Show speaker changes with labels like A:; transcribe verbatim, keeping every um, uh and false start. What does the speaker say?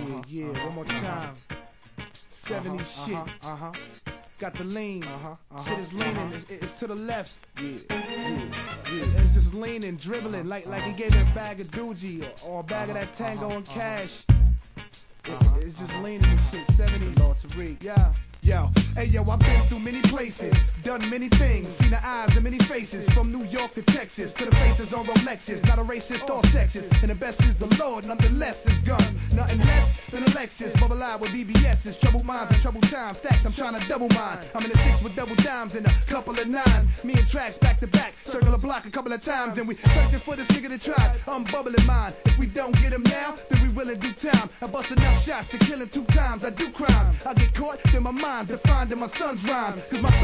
A: Uh-huh, yeah, uh-huh, one more time. seventies uh-huh, shit. Uh-huh, uh-huh. Got the lean. Uh-huh, uh-huh, shit is leaning. Uh-huh. It's, it's to the left. Yeah, yeah, yeah. It's just leaning, dribbling uh-huh, like like uh-huh. He gave me a bag of Doogie or, or a bag uh-huh, of that Tango uh-huh, and Cash. Uh-huh. It, it's just uh-huh, leaning and shit. seventies. Lord Tariq. Yeah. Yo, hey yo, I've been through many places, done many things, seen the eyes of many faces, from New York to Texas, to the faces on Rolexes, not a racist or sexist, and the best is the Lord, nonetheless is guns, nothing less than a Lexus, bubble eye with B B S's, troubled minds and troubled times, stacks, I'm trying to double mine, I'm in a six with double dimes and a couple of nines, me and tracks back to back, circle a block a couple of times, and we searching for this nigga to try, I'm bubbling mine, if we don't get him now, then we will in due time, I bust enough shots to kill him two times, I do crimes, I get caught, then my mind defined in my son's rhymes, cause my